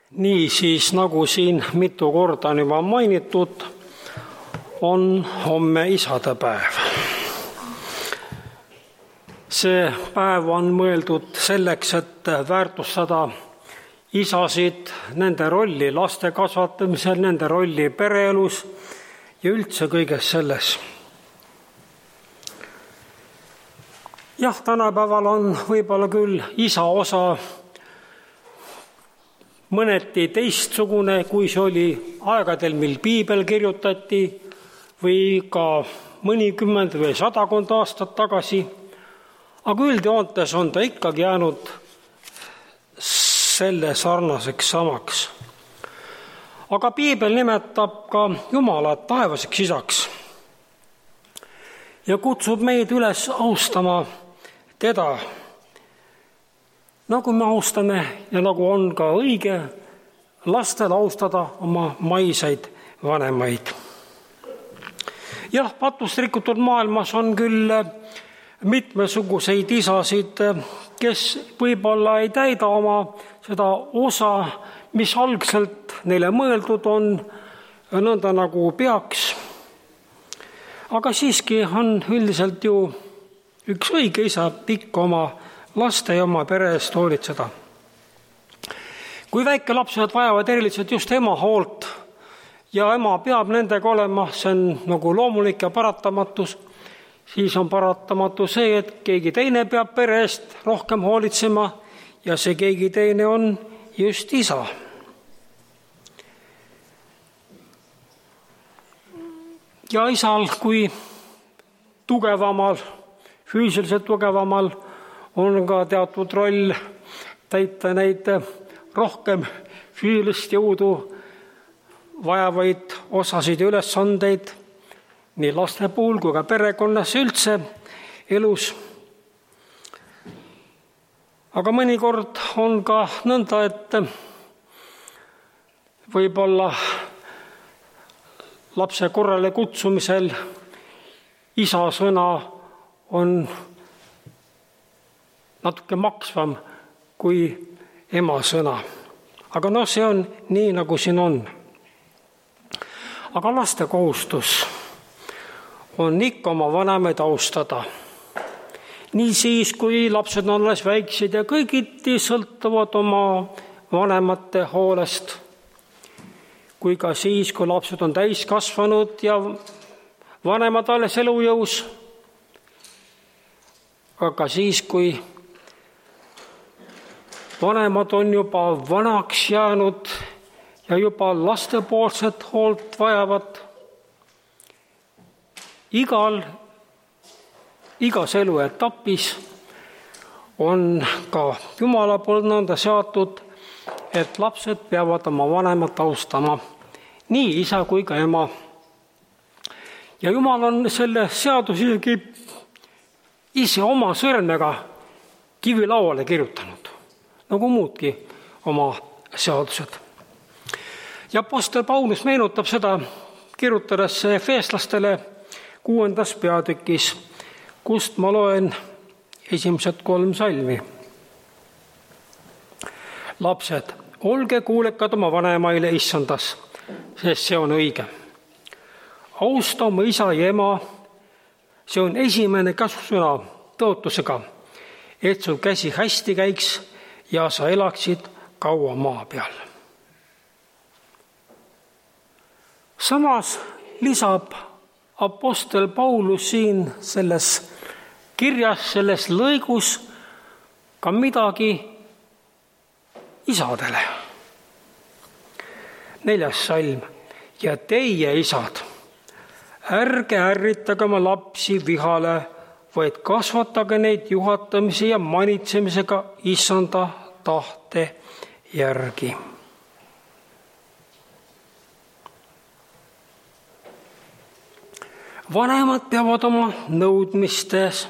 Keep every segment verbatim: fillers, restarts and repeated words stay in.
Nii siis, nagu siin mitu korda on juba mainitud, on homme isadepäev. See päev on mõeldud selleks, et väärtustada isasid, nende rolli laste kasvatamisel, nende rolli pereelus ja üldse kõiges selles. Jah, tänapäeval on võib-olla küll isa osa mõneti teistsugune, kui see oli aegadel, mil piibel kirjutati või ka mõnikümmend või sadakond aastat tagasi, aga üldjoontes on ta ikkagi jäänud selle sarnaseks samaks. Aga piibel nimetab ka Jumalat taevaseks isaks ja kutsub meid üles austama teda, nagu me austame ja nagu on ka õige lastel austada oma maiseid vanemaid. Jah, patust rikutud maailmas on küll mitmesuguseid isasid, kes võib-olla ei täida oma seda osa, mis algselt neile mõeldud on, nõnda nagu peaks. Aga siiski on üldiselt ju üks õige isa ikka oma laste ja oma pere eest hoolitseda. Kui väikelapsed vajavad eriliselt just ema hoolt ja ema peab nendega olema, see on nagu loomulik ja paratamatus, siis on paratamatu see, et keegi teine peab pere eest rohkem hoolitsema ja see keegi teine on just isa. Ja isal kui tugevamal, füüsiliselt tugevamal on ka teatud roll täita neid rohkem füüsilist jõudu vajavaid osasid ja ülesandeid nii laste puhul kui ka perekonnas üldse elus. Aga mõnikord on ka nõnda, et võib-olla lapse korrale kutsumisel isa sõna on natuke maksvam kui ema sõna. Aga noh, see on nii, nagu siin on. Aga laste kohustus on ikka oma vanemaid austada. Nii siis, kui lapsed on alles väiksed ja kõigiti sõltuvad oma vanemate hoolest, kui ka siis, kui lapsed on täis kasvanud ja vanemad alles elujõus, aga siis, kui vanemad on juba vanaks jäänud ja juba lastepoolset hoolt vajavad, igal, igas eluetapis on ka Jumala poolt nõnda seatud, et lapsed peavad oma vanemat austama, nii isa kui ka ema. Ja Jumal on selle seadusegi ise oma sõrmega kivilauale kirjutanud, nagu muudki oma seadused. Ja apostel Paulus meenutab seda, kirjutades efeeslastele kuuendas peatükis, kust ma loen esimesed kolm salmi. Lapsed, olge kuulekad oma vanemaile issandas, sest see on õige. Austa oma isa ja ema, see on esimene käsusõna tõotusega, et sul käsi hästi käiks ja sa elaksid kaua maa peal. Samas lisab apostel Paulus siin selles kirjas, selles lõigus ka midagi isadele. Neljas salm. Ja teie isad, ärge ärritage oma lapsi vihale, vaid kasvatage neid juhatamise ja manitsemisega issanda tahte järgi. Vanemad peavad oma nõudmistes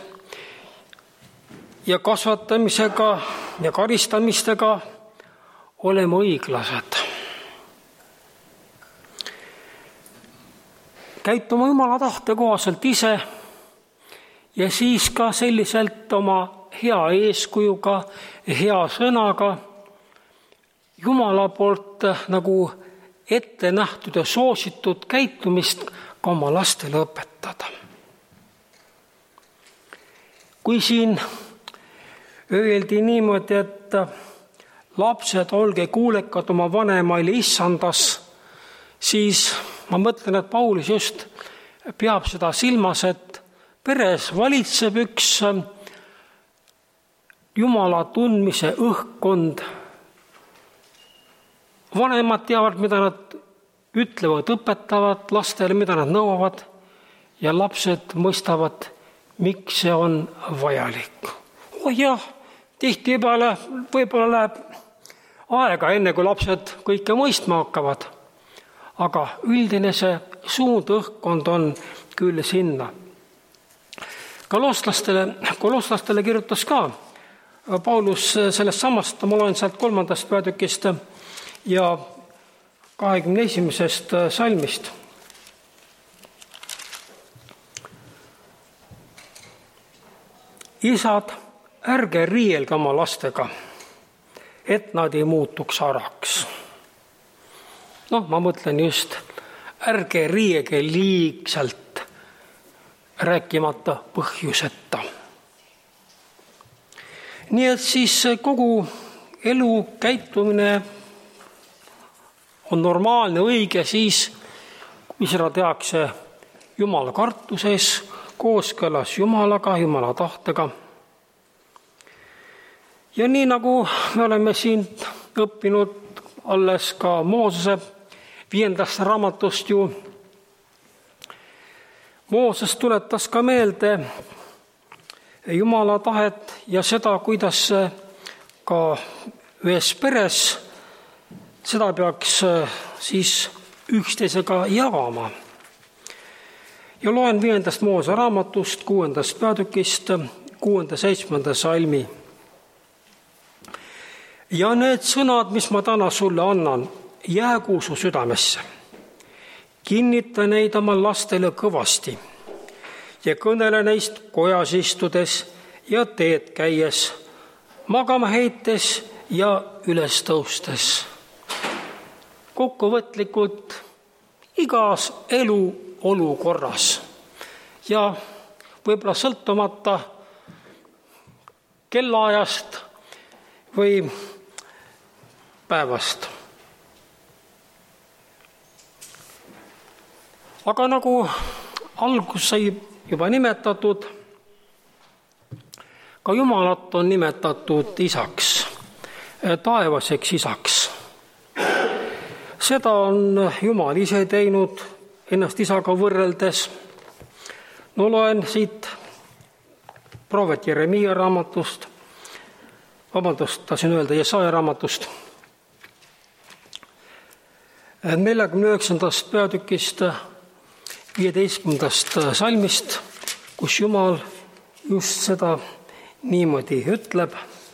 ja kasvatamisega ja karistamistega olema õiglased. Käituma Jumala tahte kohaselt ise ja siis ka selliselt oma hea eeskujuga, hea sõnaga Jumala poolt nagu ette nähtud ja soositud käitumist ka oma lastele õpetada. Kui siin öeldi niimoodi, et lapsed, olge kuulekad oma vanemaile issandas, siis ma mõtlen, et Paulus just peab seda silmas, et peres valitseb üks Jumala tundmise õhkkond. Vanemad teavad, mida nad ütlevad, õpetavad lastele, mida nad nõuavad, ja lapsed mõistavad, miks see on vajalik. Oh jah, tihtipeale võib-olla läheb aega, enne kui lapsed kõike mõistma hakkavad, aga üldine see suund õhkkond on küll sinna. Kolosslastele, kolosslastele kirjutas ka Paulus sellest samast, ma loen sealt kolmandast peatükist ja kahekümne esimesest salmist. Isad, ärge riielge oma lastega, et nad ei muutuks araks. Noh, ma mõtlen just, ärge riiege liigselt, rääkimata põhjuseta. Nii et siis kogu elu käitumine on normaalne, õige siis, kui seda tehakse Jumala kartuses, kooskõlas Jumalaga, Jumala tahtega. Ja nii nagu me oleme siin õppinud alles ka Moosese viiendast raamatust ju, Mooses tuletas ka meelde Jumala tahet ja seda, kuidas ka ühes peres seda peaks siis üksteisega jagama. Ja loen viiendast Moose raamatust, kuuendast peatükist, kuuenda seitsmenda salmi. Ja need sõnad, mis ma täna sulle annan, jäägu su südamesse. Kinnita neid oma lastele kõvasti ja kõnele neist kojas istudes ja teed käies, magama heites ja üles tõustes. Kokkuvõtlikult igas elu olukorras ja võib-olla sõltumata kellaajast või päevast. Aga nagu algus sai juba nimetatud, ka Jumalat on nimetatud isaks, taevaseks isaks. Seda on Jumal ise teinud ennast isaga võrreldes. No loen siit prohvet Jeremiia raamatust, vabandust, tahtsin öelda Jesaja raamatust, neljakümne üheksandast peatükist, viieteistkümnendast salmist, kus Jumal just seda niimoodi ütleb.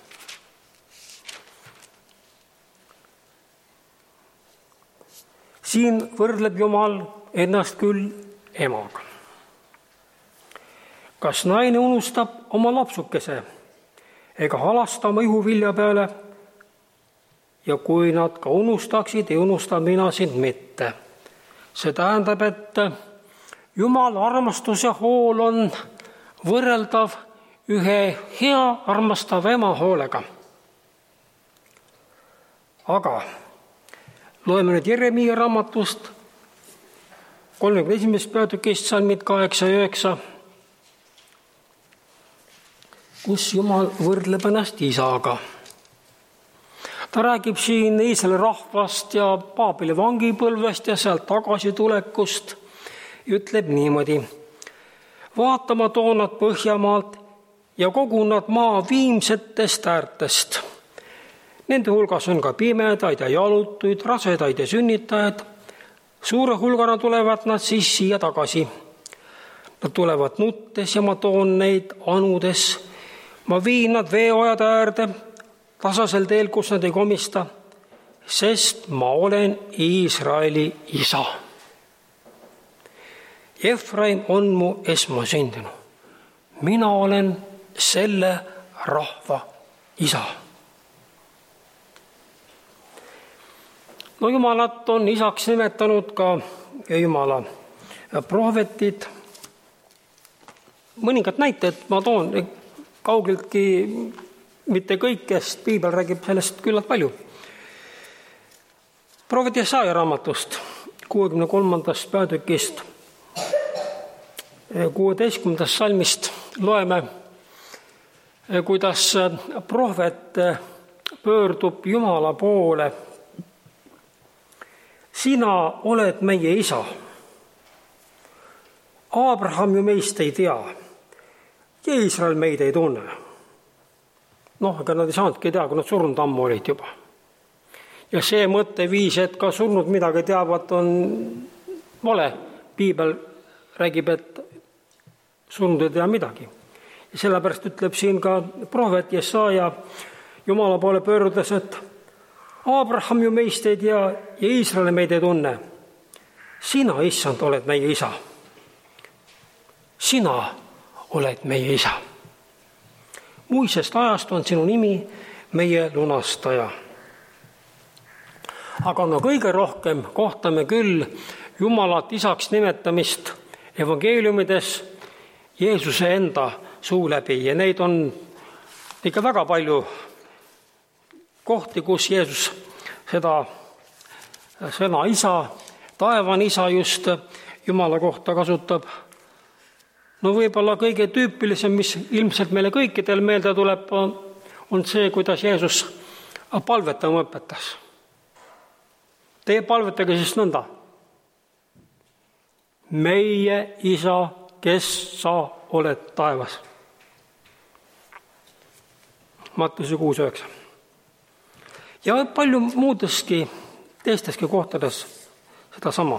Siin võrdleb Jumal ennast küll emaga. Kas naine unustab oma lapsukese ega halasta oma ihuvilja peale? Ja kui nad ka unustaksid, ei unusta mina sind mitte. See tähendab, et Jumala armastus ja hool on võrreldav ühe hea armastava ema hoolega. Aga loeme nüüd Jeremiia raamatust kolmekümne esimesest peatükist salmid kaheksa ja üheksa, kus Jumal võrdleb ennast isaga. Ta räägib siin Iisraeli rahvast ja Paabeli vangipõlvest ja sealt tagasi tulekust. Ütleb niimoodi: vaata, ma toon nad Põhjamaalt ja kogun nad maa viimsetest äärtest. Nende hulgas on ka pimedaid ja jalutuid, rasedaid ja sünnitajaid. Suure hulgana tulevad nad siis siia tagasi. Nad tulevad nuttes ja ma toon neid anudes. Ma viin nad veeojade äärde, tasasel teel, kus nad ei komista, sest ma olen Iisraeli isa. Efraim on mu esmasündinu. Mina olen selle rahva isa. no Jumalat on isaks nimetanud ka Jumala prohvetid. Mõningad näited ma toon, kaugeltki mitte kõik, sest piibel räägib sellest küllalt palju. Prohvet Jesaja raamatust kuuekümne kolmandast peatükist kuueteistkümnendast salmist loeme, kuidas prohvet pöördub Jumala poole. Sina oled meie isa. Abraham ju meist ei tea ja Iisrael meid ei tunne. Noh, aga nad ei saanudki tea, kui nad surnud ammu olid juba. Ja see mõtteviis, et ka surnud midagi teavad, on vale. Piibel räägib, et surnud ei tea midagi. Ja sellepärast ütleb siin ka prohvet Jesaja Jumala poole pöördudes, et Abraham ju meist ei tea ja Iisrael meid ei tunne. Sina, issand, oled meie isa. Sina oled meie isa. Muisest ajast on sinu nimi meie lunastaja. Aga no kõige rohkem kohtame küll Jumalat isaks nimetamist evangeeliumides Jeesuse enda suu läbi ja neid on ikka väga palju kohti, kus Jeesus seda sõna isa, taevan isa just Jumala kohta kasutab. No võib-olla kõige tüüpilisem, mis ilmselt meile kõikidel meelde tuleb, on see, kuidas Jeesus palvetama õpetas. Teie palvetage siis nõnda. Meie isa, kes sa oled taevas. Mattuse kuus üheksa. Ja palju muudeski, teisteski kohtades seda sama.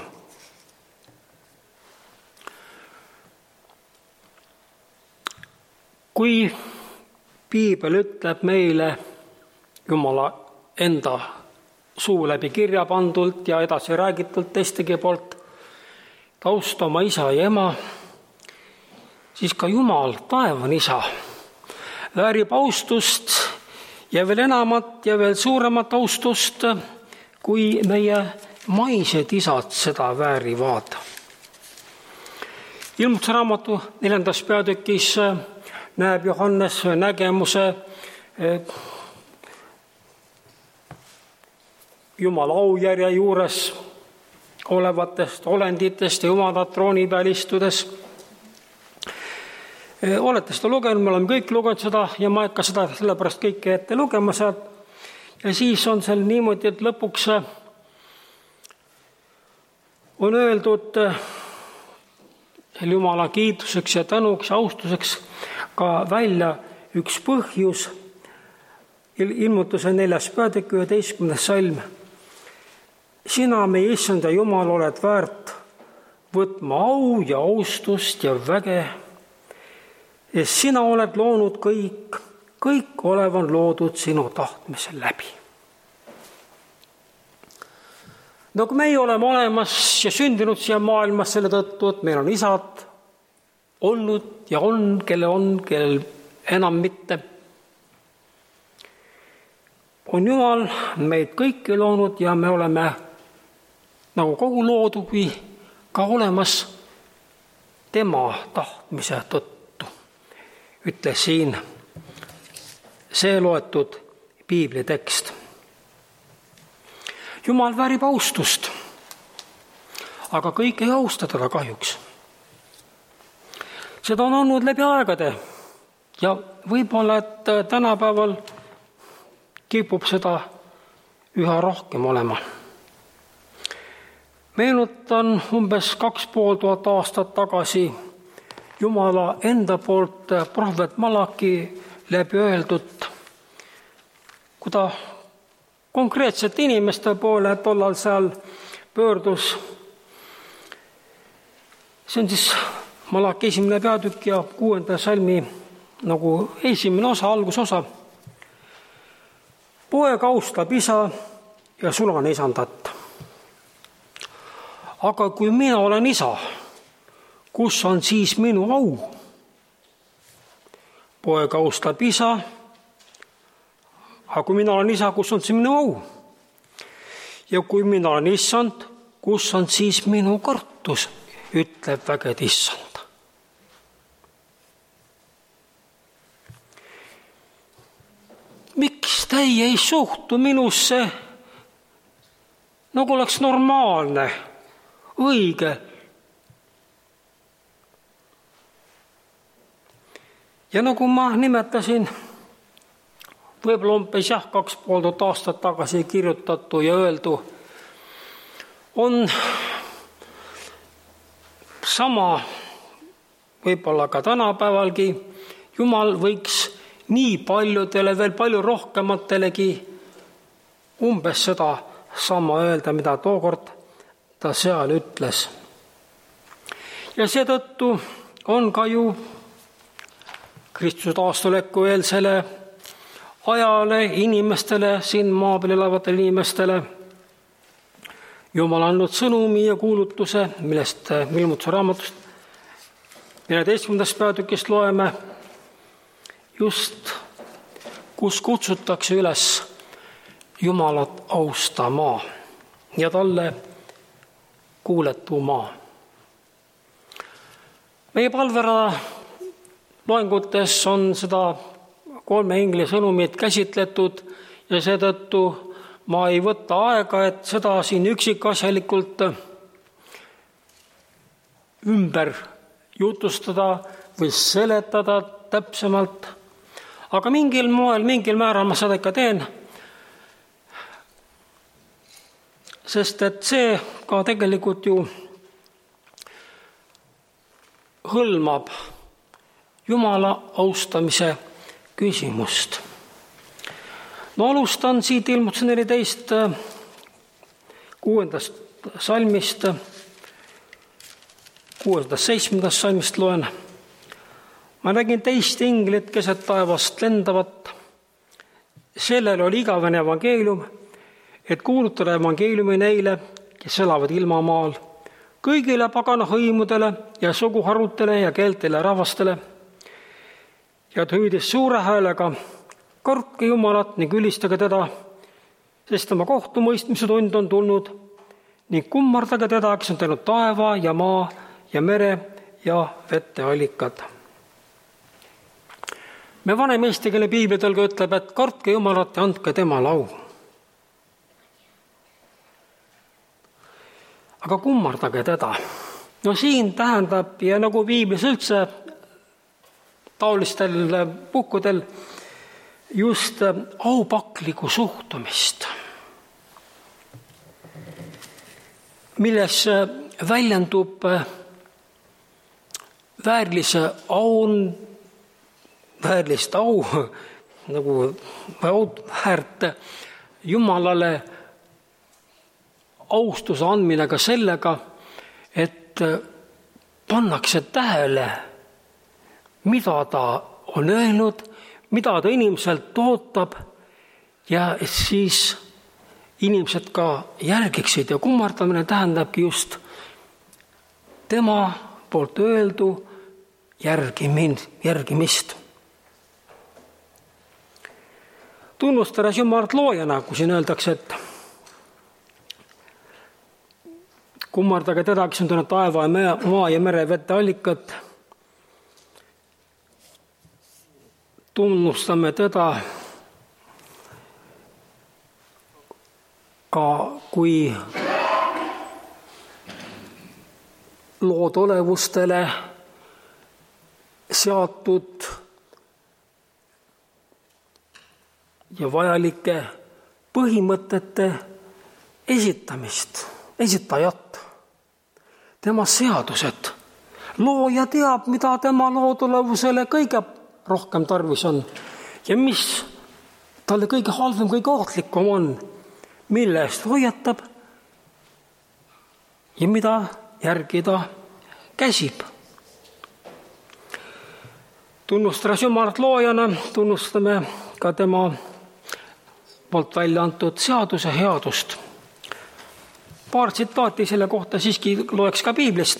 Kui piibel ütleb meile Jumala enda suu läbi kirja pandult ja edasi räägitult teistegi poolt tausta oma isa ja ema, siis ka Jumal, taevan isa, väärib austust ja veel enamat ja veel suuremat austust, kui meie maised isad seda väärivad. Ilmutuse raamatu neljandas peatükis näeb Johannes nägemuse Jumala aujärje juures olevatest olenditest ja Jumala trooni peal istudes. Olete seda lugenud, me oleme kõik lugenud seda ja ma ei hakka seda sellepärast kõike ette lugema sealt. Ja siis on seal niimoodi, et lõpuks on öeldud Jumala kiituseks ja tänuks ja austuseks ka välja üks põhjus. Ilmutuse neljas peatükk üheteistkümnes salm. Sina, meie issand ja Jumal, oled väärt võtma au ja austust ja väge. Ja sina oled loonud kõik, kõik olev on loodud sinu tahtmise läbi. No kui meie oleme olemas ja sündinud siia maailmas selle tõttu, et meil on isad olnud ja on, kelle on, kellel enam mitte, on Jumal meid kõiki loonud ja me oleme nagu kogu loodugi ka olemas tema tahtmise tõttu, ütles siin see loetud piiblitekst. Jumal väärib austust, aga kõik ei austa teda kahjuks. Seda on olnud läbi aegade ja võib-olla, et tänapäeval kipub seda üha rohkem olema. Meenutan umbes kaks pool tuhat aastat tagasi Jumala enda poolt prohvet Malaki läbi öeldud, kui ta konkreetsete inimeste poole tollal seal pöördus. See on siis Malaki esimene peatükk ja kuuenda salmi nagu esimene osa, algusosa. Poeg austab isa ja sulan isandat. Aga kui mina olen isa, kus on siis minu au? Poeg austab isa, aga kui mina olen isa, kus on siis minu au? ja kui mina olen issand, kus on siis minu kartus, ütleb vägede issand. Miks teie ei suhtu minusse nagu oleks normaalne, õige? Ja nagu ma nimetasin, võib-olla umbes jah, kaks poolt aastat tagasi kirjutatu ja öeldu, on sama võib-olla ka tänapäevalgi. Jumal võiks nii paljudele, veel palju rohkematelegi umbes seda sama öelda, mida tookord ta seal ütles. Ja seetõttu on ka ju Kristuse taastuleku eelsele ajale inimestele, siin maa peal elavatele inimestele Jumal andnud sõnumi ja kuulutuse, millest Ilmutuse raamatust neljateistkümnendast peatükist loeme, just kus kutsutakse üles Jumalat austama ja talle kuuletuma. Meie palverada loengutes on seda kolme ingli sõnumit käsitletud ja seetõttu ma ei võta aega, et seda siin üksikasjalikult ümber jutustada või seletada täpsemalt. Aga mingil moel, mingil määral ma seda ikka teen, sest et see ka tegelikult ju hõlmab Jumala austamise küsimust. No alustan siit Ilmutuse neliteist kuuendast salmist, kuuendast seitsmendast salmist loen. Ma nägin teist inglit keset taevast lendavat. Sellel oli igavene evangeelium, et kuulutada evangeeliumi neile, kes elavad ilmamaal, kõigile pagana hõimudele ja suguharutele ja keeltele rahvastele. Ja ta hüüdis suure häälega, kartke Jumalat ning ülistage teda, sest tema kohtumõistmise tund on tulnud ning kummardage teda, kes on teinud taeva ja maa ja mere ja veteallikad. Me vanem eesti keele piiblitõlge ütleb, et kartke Jumalat ja andke temale au. Aga kummardage teda. No siin tähendab, ja nagu piiblis üldse taolistel puhkudel, just aupakliku suhtumist, milles väljendub väärlise aun, väärlist au, nagu väärt Jumalale austuse andmine ka sellega, et pannakse tähele, mida ta on öelnud, mida ta inimeselt ootab ja siis inimesed ka järgiksid ja kummardamine tähendabki just tema poolt öeldu järgimist. Tunnustades Jumalat loojana, kui siin öeldakse, et kummardage teda, kes on teinud taeva ja maa ja mere veteallikat, tunnustame teda ka kui loodolevustele seatud ja vajalike põhimõtete esitamist, esitajat, tema seadused. Looja teab, mida tema loodolevusele kõige rohkem tarvis on ja mis talle kõige halvem, kõige ohtlikum on, mille eest hoiatab ja mida järgi ta käsib. Tunnustades Jumalat loojana, tunnustame ka tema poolt välja antud seaduse headust. Paar tsitaati selle kohta siiski loeks ka piiblist.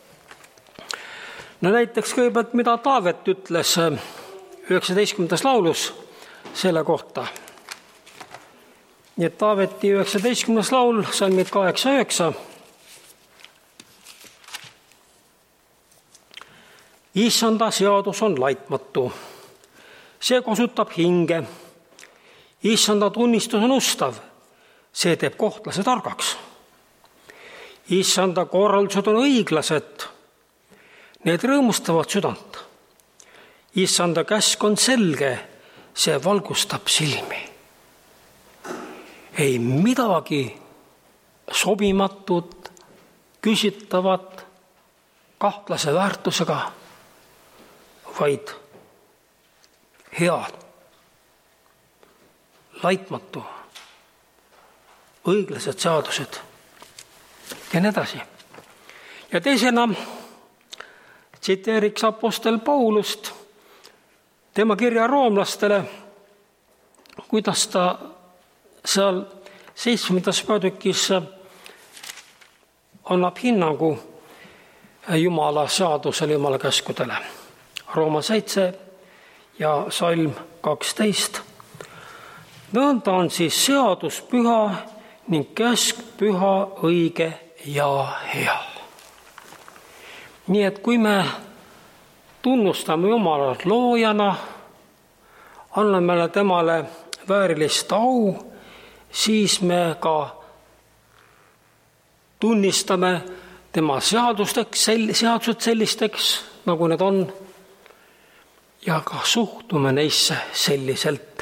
No näiteks kõigepealt, mida Taavet ütles üheksateistkümnendas laulus selle kohta. nii et Taaveti üheksateistkümnes laul, salmid kaheksa üheksa. Issanda seadus on laitmatu, see kosutab hinge. Issanda tunnistus on ustav, see teeb kohtlase targaks. Issanda korraldused on õiglased, need rõõmustavad südant. Issanda käsk on selge, see valgustab silmi. Ei midagi sobimatut, küsitavat, kahtlase väärtusega, vaid head, laitmatu, õiglased seadused ja nii edasi. Ja teisena tsiteeriks apostel Paulust tema kirja roomlastele, kuidas ta seal seitsmendas peatükis annab hinnangu Jumala seadusele, Jumala käskudele. Rooma seitse ja salm kaksteist. Nõnda on siis seadus püha ning käsk püha, õige ja hea. Nii et kui me tunnustame Jumalat loojana, anname temale väärilist au, siis me ka tunnistame tema seadusteks, seadused sellisteks, nagu need on, ja ka suhtume neisse selliselt.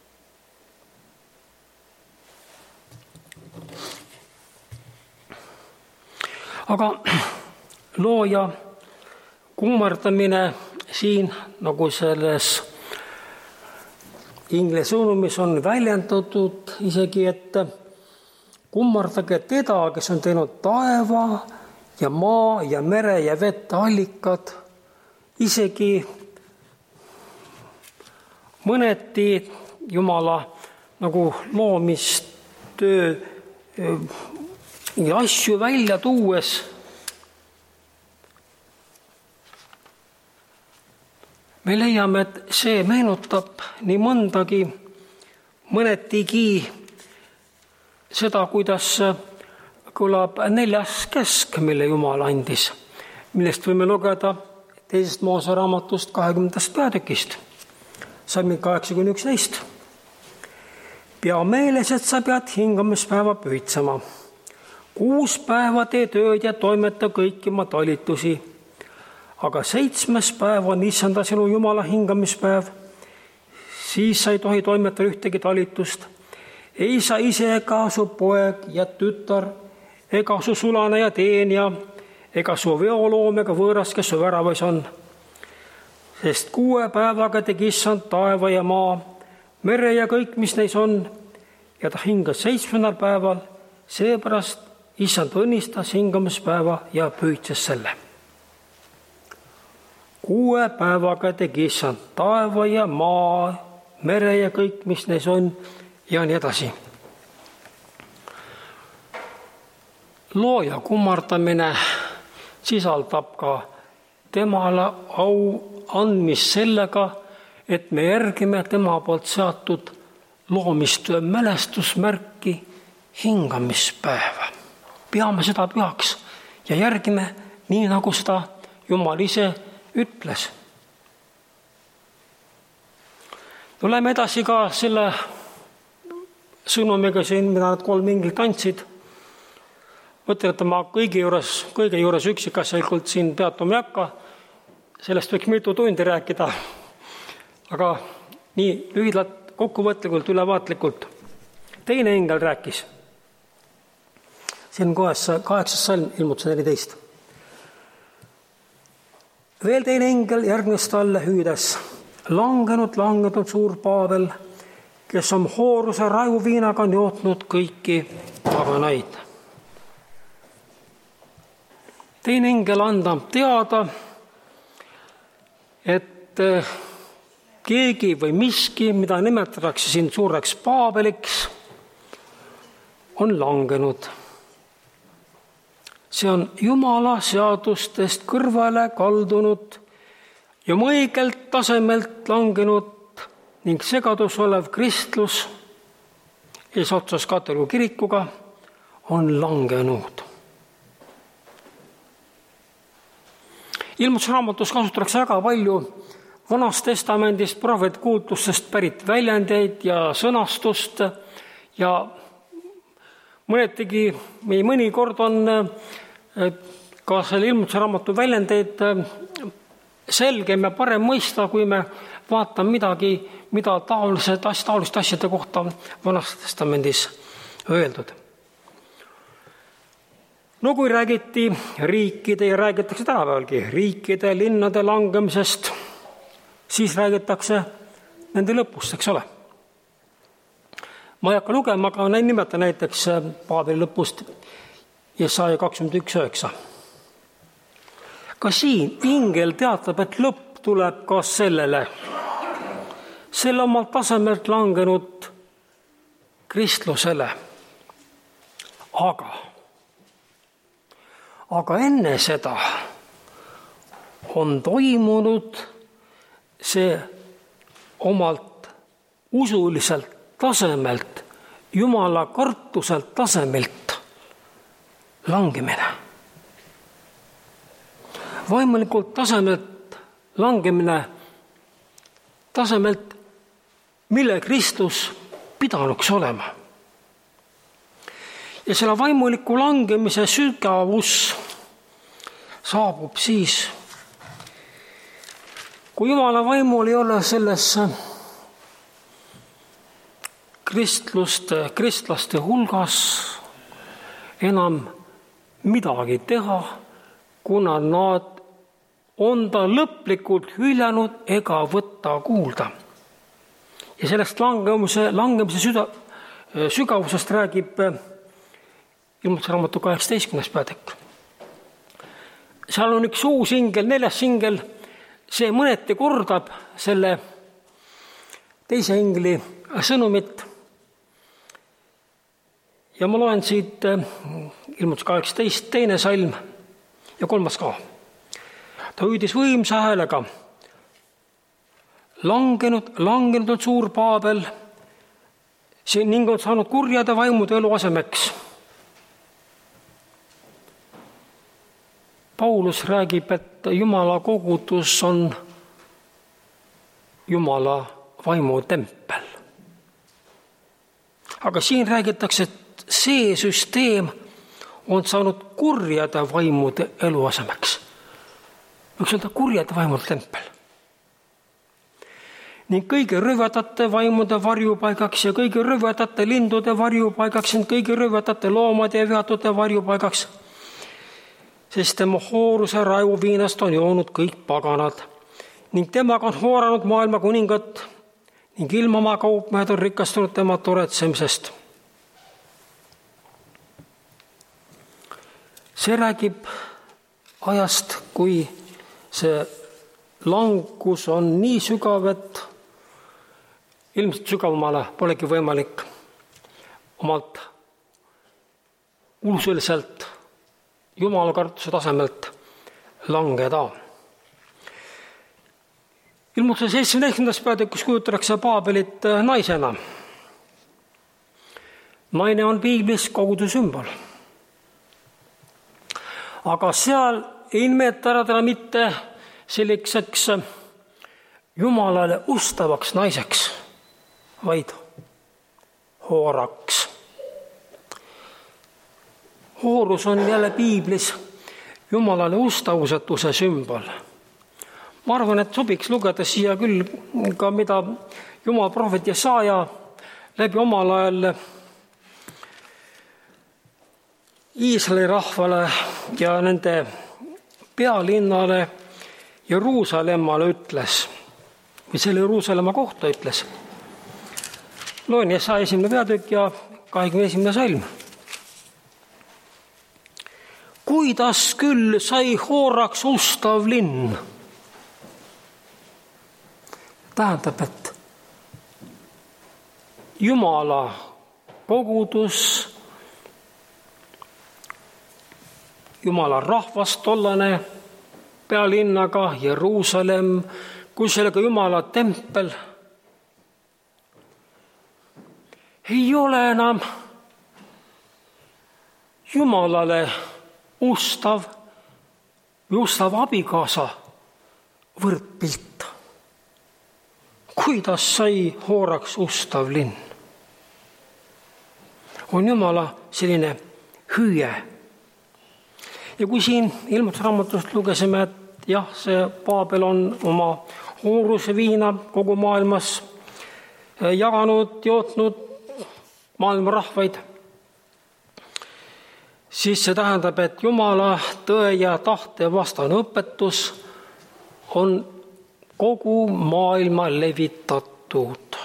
Aga looja kummardamine siin, nagu selles inglise sõnumis on väljendatud isegi, et kummardage teda, kes on teinud taeva ja maa ja mere ja vette allikad, isegi mõneti Jumala nagu loomistöö asju välja tuues me leiame, et see meenutab nii mõndagi, mõnetigi seda, kuidas kõlab neljas käsk, mille Jumal andis, millest võime lugeda teisest Moose raamatust kahekümnendast peatükist, salmid kaheksa kuni üksteist. Pea meeles, et sa pead hingamispäeva pühitsema. Kuus päeva tee tööd ja toimeta kõiki oma talitusi, aga seitsmes päev on Issanda sinu Jumala hingamispäev. Siis sa ei tohi toimetada ühtegi talitust. Ei sa ise ega su poeg ja tütar, ega su sulane ja teenija, ega su veoloom ega võõras, kes su väravas on. Sest kuue päevaga tegi Issand taeva ja maa, mere ja kõik, mis neis on, ja ta hingas seitsmendal päeval, seepärast Issand õnnistas hingamispäeva ja pühitses selle. Kuue päevaga tegi Issand taeva ja maa, mere ja kõik, mis neis on, ja nii edasi. Looja kummardamine sisaldab ka temale au andmist sellega, et me järgime tema poolt seatud loomistöö mälestusmärki hingamispäeva. Peame seda pühaks ja järgime nii, nagu seda Jumal ise ütles. Tuleme edasi ka selle sõnumiga siin, mida nad kolm inglit andsid. Mõtlen, et ma kõigi juures, kõige juures üksikasjalikult siin peatuma ei hakka. Sellest võiks mitu tundi rääkida. Aga nii lühidalt, kokkuvõtlikult, ülevaatlikult. Teine ingel rääkis. Siin on kaheksas salm, ilmutus neliteist. Veel teine ingel järgnes talle hüüdes. Langenud, langenud suur Paabel, kes on hooruse rajuviinaga jootnud kõiki paganaid. Teine ingel andab teada, et keegi või miski, mida nimetatakse siin suureks Paabeliks, on langenud. See on Jumala seadustest kõrvale kaldunud ja õigelt tasemelt langenud ning segadus olev kristlus eesotsas Katoliku kirikuga on langenud. Ilmutusraamatus kasutatakse väga palju Vanast testamendist, prohvetikuultustest pärit väljendeid ja sõnastust ja mõnetigi, või mõnikord on ka selle ilmutusraamatu väljendeid selgem ja parem mõista, kui me vaatame midagi, mida taolised, taoliste asjade kohta Vanas testamendis öeldud. No kui räägiti riikide ja räägitakse tänapäevalgi riikide, linnade langemisest, siis räägitakse nende lõpust, eks ole. Ma ei hakka lugema, aga nimeta näiteks Paabeli lõpust Jesaja kakskümmend üks üheksa. Ka siin ingel teatab, et lõpp tuleb ka sellele, selle omalt tasemelt langenud kristlusele. Aga, aga enne seda on toimunud see omalt usuliselt tasemelt, Jumala kartuselt tasemelt langemine. Vaimulikult tasemelt langemine, tasemelt, mille Kristus pidanuks olema. Ja selle vaimuliku langemise sügavus saabub siis, kui Jumala vaimul ei ole sellesse kristluste, kristlaste hulgas enam midagi teha, kuna nad on ta lõplikult hüljanud ega võtta kuulda. Ja sellest langemise, langemise süda, sügavusest räägib Ilmutusraamatu kaheksateistkümnes peatükk. Seal on üks uus ingel, neljas ingel, see mõneti kordab selle teise ingli sõnumit. Ja ma loen siit Ilmutus kaheksateist, teine salm ja kolmas ka. Ta hüüdis võimsa häälega, langenud, langenud on suur Paabel, see ning on saanud kurjade vaimude elu asemeks. Paulus räägib, et Jumala kogudus on Jumala vaimu tempel. Aga siin räägitakse, et see süsteem on saanud kurjade vaimude elu asemeks. Võiks öelda kurjade vaimude tempel. Ning kõige rõvedate vaimude varjupaigaks ja kõige rõvedate lindude varjupaigaks ja kõige rõvedate loomade ja veatute varjupaigaks, sest tema hooruse raiuviinast on joonud kõik paganad ning temaga on hooranud maailma kuningat ning ilma oma kaupmehed on rikastunud tema toretsemisest. See räägib ajast, kui see langus on nii sügav, et ilmselt sügavamale polegi võimalik omalt usuliselt Jumala kartuse tasemelt langeda. Ilmutuse seitsmeteistkümnendas peatükis kujutatakse Paabelit naisena. Naine on piiblis koguduse sümbol. Aga seal ei nimetata teda mitte selliseks Jumalale ustavaks naiseks, vaid hooraks. Hoorus on jälle piiblis Jumalale ustavusetuse sümbol. Ma arvan, et sobiks lugeda siia küll ka, mida Jumal prohvet Jesaja läbi omal ajal Iisraeli rahvale ja nende pealinnale Jeruusalemmale ütles, või selle Jeruusalemma kohta ütles. Loen Jesaja esimene peatükk ja kahekümne esimene salm. Kuidas küll sai hooraks ustav linn? Tähendab, et Jumala kogudus, Jumala rahvas tollane pealinnaga Jeruusalemm, kui sellega Jumala tempel, ei ole enam Jumalale ustav või ustav abikaasa võrdpilt. Kuidas sai hooraks ustav linn? On Jumala selline hüüe. Ja kui siin Ilmutusraamatust lugesime, et jah, see Paabel on oma hooruse viina kogu maailmas jaganud, jootnud maailma rahvaid, siis see tähendab, et Jumala tõe ja tahte vastane õpetus on kogu maailma levitatud.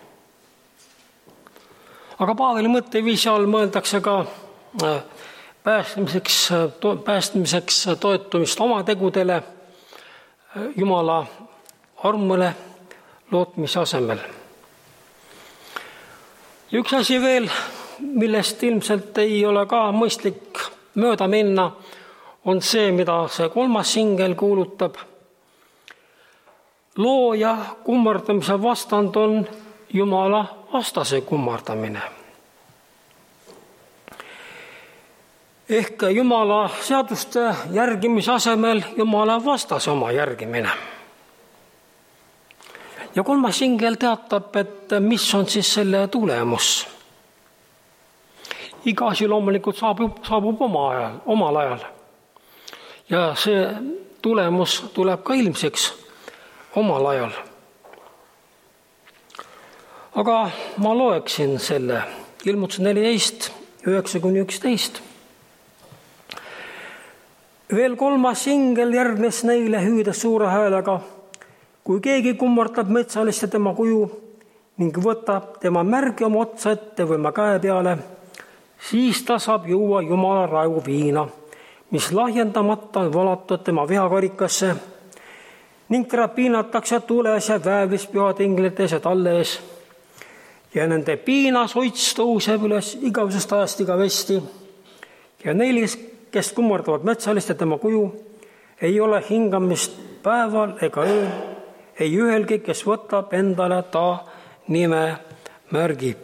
Aga Paaveli mõtteviisi all mõeldakse ka päästmiseks, päästmiseks toetumist oma tegudele, Jumala armule lootmise asemel. Ja üks asi veel, millest ilmselt ei ole ka mõistlik mööda minna, on see, mida see kolmas singel kuulutab. Looja kummardamise vastand on Jumala vastase kummardamine. Ehk Jumala seaduste järgimise asemel Jumala vastase oma järgimine. Ja kolmas singel teatab, et mis on siis selle tulemus. Iga asi loomulikult saabub, saabub oma ajal, omal ajal. Ja see tulemus tuleb ka ilmseks omal ajal. Aga ma loeksin selle Ilmutus neliteist, üheksa kuni üksteist. Veel kolmas singel järgnes neile hüüdes suure häälega, kui keegi kummardab metsalist ja tema kuju ning võtab tema märgi oma otsa ette või oma käe peale, siis ta saab juua Jumala raevu viina, mis lahjendamata on valatud tema vihakarikasse ning teda piinatakse tules ja väävlis pühade inglites ja talle ees. Ja nende piinas oits tõuseb üles igavesest ajast igavesti ja neil, kes kummardavad metsalist ja tema kuju, ei ole hingamist päeval ega ööl, ei ühelgi, kes võtab endale ta nime märgi.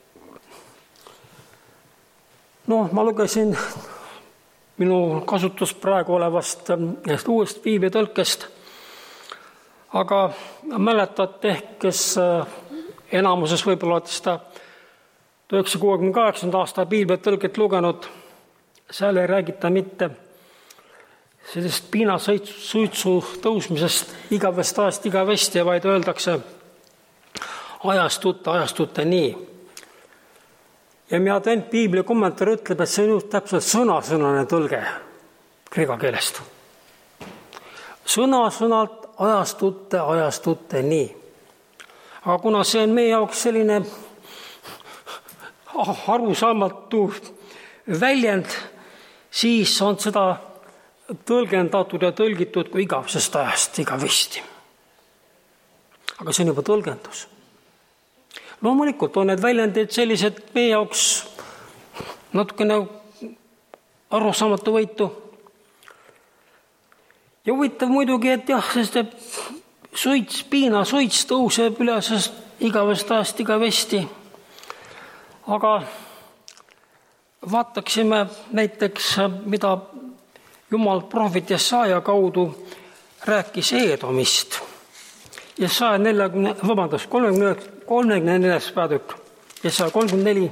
No, ma lugesin minu kasutus praegu olevast uuest piiblitõlkest, aga mäletate ehk, kes enamuses võib-olla seda tuhat üheksasada kuuekümne kaheksanda aasta piiblitõlket lugenud, seal ei räägita mitte sellist piinasuitsu tõusmisest igavest ajast igavesti, vaid öeldakse ajastute, ajastute nii. Ja mina teen piibli kommentaar ütleb, et see on just täpselt sõna-sõnane tõlge kreeka keelest. Sõna-sõnalt ajastute, ajastute nii. Aga kuna see on meie jaoks selline arusaamatu väljend, siis on seda tõlgendatud ja tõlgitud kui igavesest ajast igavesti. Aga see on juba tõlgendus. Loomulikult on need väljendid sellised meie jaoks natukene arusaamatu võitu. Ja huvitav muidugi, et jah, sest suits, piina suits tõuseb ülesest igavest ajast igavesti. Aga vaataksime näiteks, mida Jumal prohvet Jesaja kaudu rääkis Eedomist. Jesaja neljakümne, vabandust, kolmekümne, kolmekümne neljas peatükk, Jesaja kolmkümmend neli,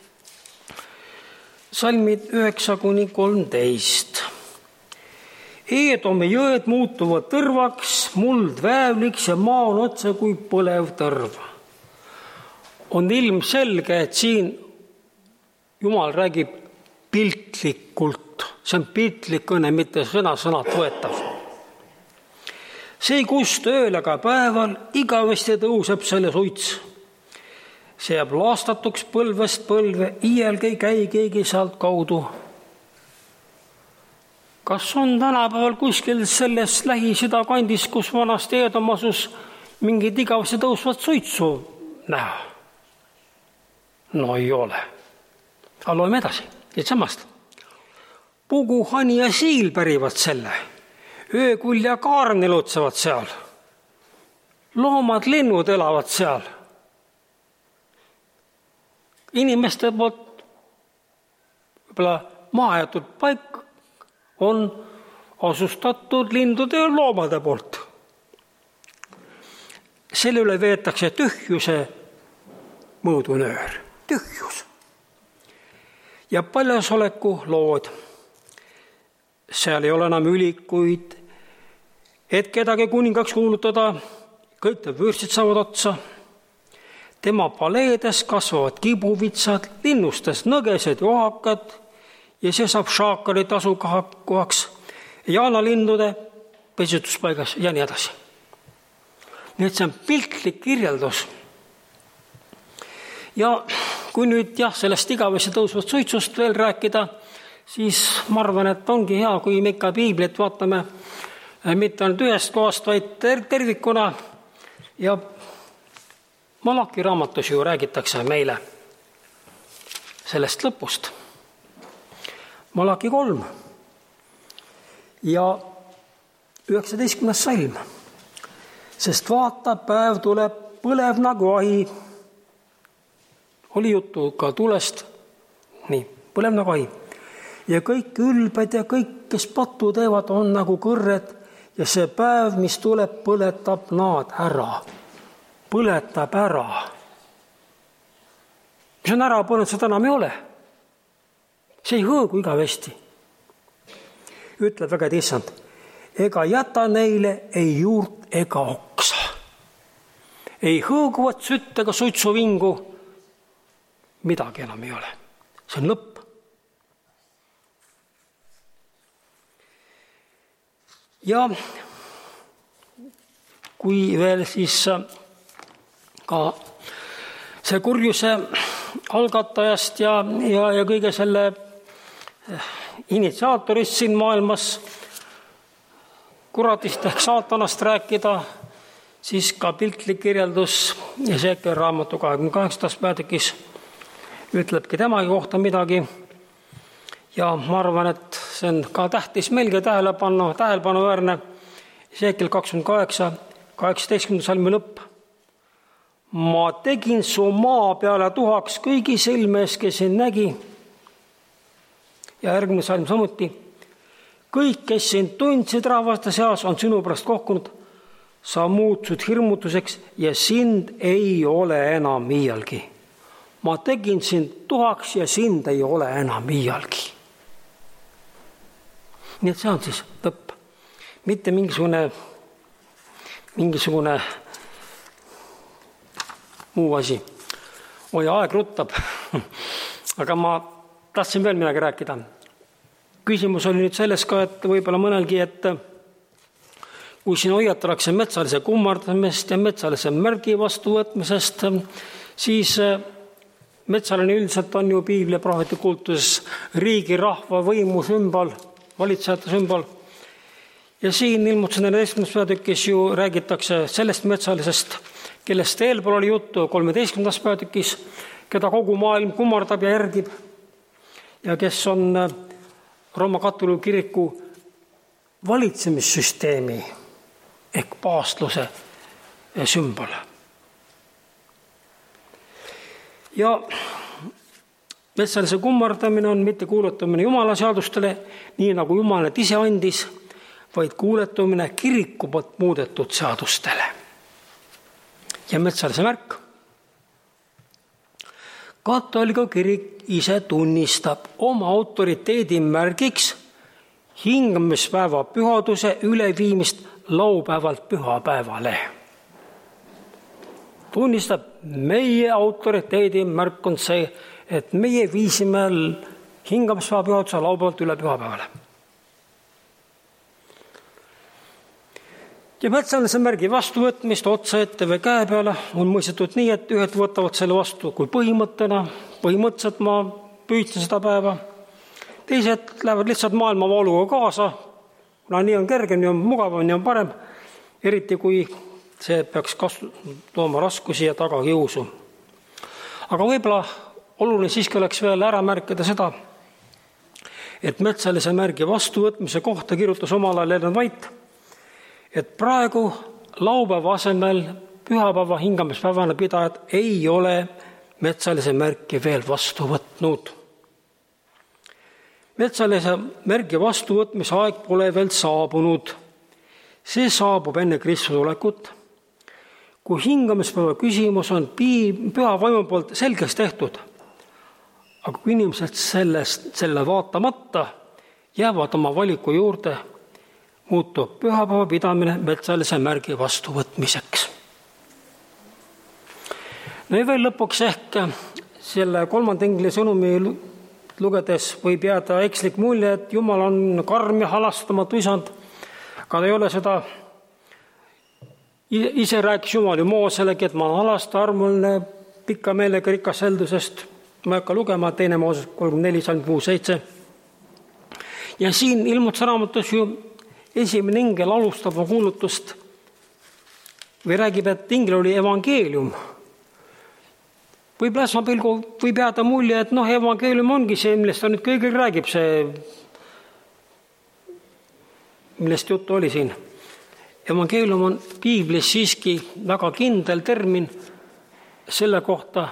salmid üheksa kuni kolmteist. Eedomi jõed muutuvad tõrvaks, muld väävliks ja maa on otse kui põlev tõrv. On ilmselge, et siin Jumal räägib piltlikult. See on piltlik kõne, mitte sõna-sõnat võetav. See ei kustu ööl ega päeval, igavesti tõuseb selle suits. See jääb laastatuks põlvest põlve, iialgi ei käi keegi sealt kaudu. Kas on tänapäeval kuskil selles Lähis-Ida kandis, kus vanasti Eedom asus, mingid igavesti tõusvat suitsu näha? No ei ole. Aga loeme edasi, et samast. Pugu, hani ja siil pärivad selle. Öökull ja kaarn elutsevad seal. Loomad, linnud elavad seal. inimeste poolt võib-olla maajätud paik on asustatud lindude ja loomade poolt. Selle üle veetakse tühjuse mõõdunöör, tühjus. Ja paljasoleku lood. Seal ei ole enam ülikuid, et kedagi kuningaks kuulutada, kõik te vürstid saavad otsa. Tema paleedes kasvavad kibuvitsad, linnustes nõgesed ja ohakad ja see saab šaakari tasukohaks, jaanalindude pesituspaigas ja nii edasi. Nii et see on piltlik kirjeldus. Ja kui nüüd jah, sellest igavese tõusvat suitsust veel rääkida, siis ma arvan, et ongi hea, kui me ikka piiblit vaatame mitte ainult ühest kohast, vaid ter- tervikuna. Ja Malaki raamatus ju räägitakse meile sellest lõpust. Malaki kolm ja üheksateistkümnes salm. Sest vaata, päev tuleb põlev nagu ahi. Oli juttu ka tulest. Nii, põlev nagu ahi. Ja kõik ülbed ja kõik, kes pattu teevad, on nagu kõrred ja see päev, mis tuleb, põletab nad ära. Põletab ära. Mis on ära põlenud, seda enam ei ole. See ei hõõgu igavesti. Ütleb väga issand, ega jäta neile ei juurt ega oksa. Ei hõõguvat sütt ega suitsuvingu, midagi enam ei ole. See on lõpp. Ja kui veel siis ka see kurjuse algatajast ja, ja, ja kõige selle initsiaatorist siin maailmas, kuratist ehk saatanast rääkida, siis ka piltlik kirjeldus Jesekieli raamatu kahekümne kaheksas peatükis ütlebki temagi kohta midagi. Ja ma arvan, et see on ka tähtis meilgi tähelepanu, tähelepanuväärne. Jesekiel kakskümmend kaheksa, kaheksateistkümnenda salmi lõpp. Ma tegin su maa peale tuhaks kõigi silme ees, kes sind nägi. Ja järgmine salm samuti. Kõik, kes sind tundsid rahvaste seas, on sinu pärast kohkunud. Sa muutsud hirmutuseks ja sind ei ole enam iialgi. Ma tegin sind tuhaks ja sind ei ole enam iialgi. Nii et see on siis lõpp. Mitte mingisugune, mingisugune muu asi. Oi, aeg ruttab. Aga ma tahtsin veel midagi rääkida. Küsimus oli nüüd selles ka, et võib-olla mõnelgi, et kui siin hoiatatakse metsalise kummardamist ja metsalise märgi vastuvõtmisest, siis metsaline üldiselt on ju piibli prohveti kultuses riigi, rahva, võimu sümbol, valitsejate sümbol. Ja siin ilmutuse neljateistkümnes peatükis ju räägitakse sellest metsalisest, kellest eelpool oli juttu kolmeteistkümnes peatükis, keda kogu maailm kummardab ja järgib ja kes on Rooma katoliku kiriku valitsemissüsteemi ehk paastluse sümbol. Ja metsalise kummardamine on mitte kuulutamine Jumala seadustele, nii nagu Jumal need ise andis, vaid kuuletumine kiriku poolt muudetud seadustele. Ja metsalise märk. Katoliku kirik ise tunnistab oma autoriteedi märgiks hingamispäeva pühaduse üleviimist laupäevalt pühapäevale. Tunnistab, meie autoriteedi märk on see, et meie viisime hingamispäeva pühaduse laupäevalt üle pühapäevale. Ja metsalise märgi vastuvõtmist otsa ette või käe peale on mõistetud nii, et ühed võtavad selle vastu kui põhimõttena, põhimõtteliselt ma püüdsin seda päeva. Teised lähevad lihtsalt maailma vooluga kaasa, kuna nii on kergem, nii on mugavam, nii on parem, eriti kui see peaks kasv- tooma raskusi ja tagakiusu. Aga võib-olla oluline siiski oleks veel ära märkida seda, et metsalise märgi vastuvõtmise kohta kirjutas omal ajal Ellen White, et praegu laupäeva asemel pühapäeva hingamispäevana pidajad ei ole metsalise märki veel vastu võtnud. Metsalise märgi vastuvõtmise aeg pole veel saabunud. See saabub enne Kristuse tulekut, kui hingamispäeva küsimus on püha vaimu poolt selgeks tehtud. Aga kui inimesed sellest, selle vaatamata jäävad oma valiku juurde, muutub pühapäeva pidamine metsalise märgi vastuvõtmiseks. No ja veel lõpuks ehk selle kolmanda ingli sõnumi lugedes võib jääda ekslik mulje, et Jumal on karm ja halastamatu isand, aga ta ei ole seda. Ise rääkis Jumal ju Mooselegi, et ma olen halasta, armuline, pikka meelega rikas heldusest. Ma ei hakka lugema, teine Mooses kolmkümmend neli, salm kuus seitse. Ja siin ilmutuse raamatus ju esimene ingel alustab kuulutust või räägib, et ingel oli evangeelium. Võib läsmapilgu võib jääda mulje, et noh, evangeelium ongi see, millest ta nüüd kõigil räägib, see, millest juttu oli siin. Evangeelium on piiblis siiski väga kindel termin selle kohta,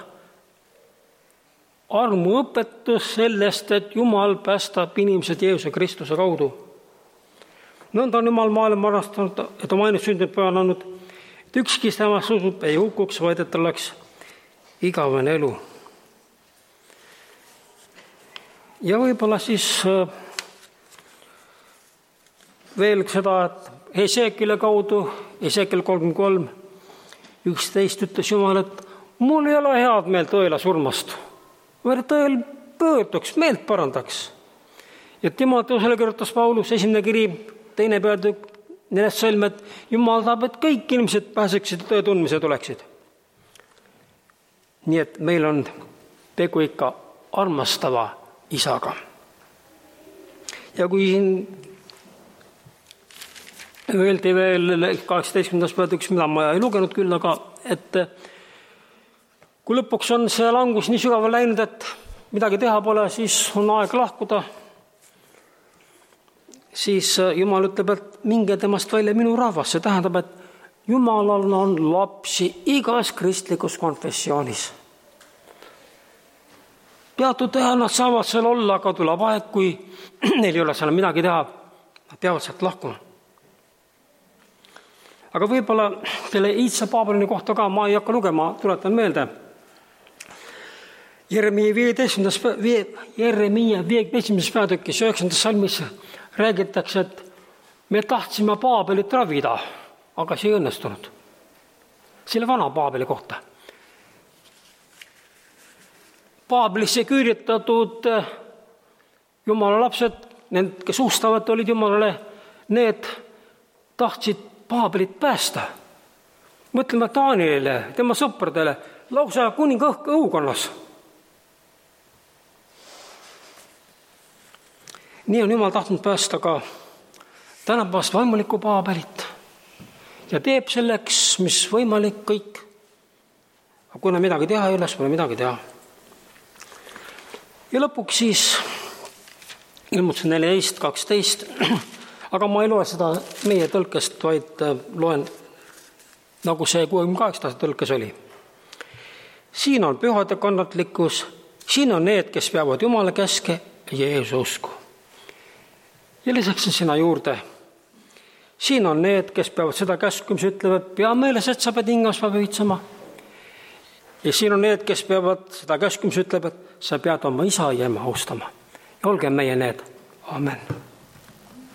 armuõpetus sellest, et Jumal päästab inimesed Jeesuse Kristuse kaudu. Nõnda on Jumal maailma armastanud, et oma ainult sündinud poja on andnud, et ükski temast usub ei hukuks, vaid et oleks igavene elu. Ja võib-olla siis veel seda, et Hesekiele kaudu, Hesekiel kolmkümmend kolm, üksteist ütles Jumal, et mul ei ole head meelt õela surmast, vaid tõel pöörduks, meelt parandaks. Ja Timoteusele kirjutas Paulus esimene kiri, teine peatükk, neljast salm, et Jumal tahab, et kõik inimesed pääseksid tõe tundmise tuleksid. Nii et meil on tegu ikka armastava isaga. Ja kui siin öeldi veel kaheksateistkümnendas peatükis, mida ma ei lugenud küll, aga et kui lõpuks on see langus nii sügaval läinud, et midagi teha pole, siis on aeg lahkuda, siis Jumal ütleb, et minge temast välja minu rahvas. See tähendab, et Jumalal on lapsi igas kristlikus konfessioonis. Teatud teha nad saavad seal olla, aga tuleb aeg, kui neil ei ole seal midagi teha, nad peavad sealt lahkuma. Aga võib-olla selle Iitsa Paabelini kohta ka ma ei hakka lugema, tuletan meelde. Jeremia viieteistkümnendas peatükis üheksandas salmis räägitakse, et me tahtsime Paabelit ravida, aga see ei õnnestunud. Selle vana Paabeli kohta. Paabelisse küüritatud Jumala lapsed, need, kes ustavad olid Jumalale, need tahtsid Paabelit päästa. Mõtleme Taanilile, tema sõpradele, lausa kuninga õukonnas. Nii on Jumal tahtnud päästa ka tänapäevast vaimulikku Paabelit ja teeb selleks, mis võimalik kõik. Aga kuna midagi teha ei ole, siis pole midagi teha. Ja lõpuks siis ilmutuse neliteist kaksteist, aga ma ei loe seda meie tõlkest, vaid loen nagu see kuuekümne kaheksa tõlkes oli. Siin on pühade kannatlikkus, siin on need, kes peavad Jumala käske ja Jeesuse usku. Ja lisaks sinna juurde, siin on need, kes peavad seda käsku, mis ütlevad, pea meeles, et sa pead hingaspäeva hüitsema. Ja siin on need, kes peavad seda käsku, mis ütlevad, sa pead oma isa ja ema austama. Ja olge meie need. Amen.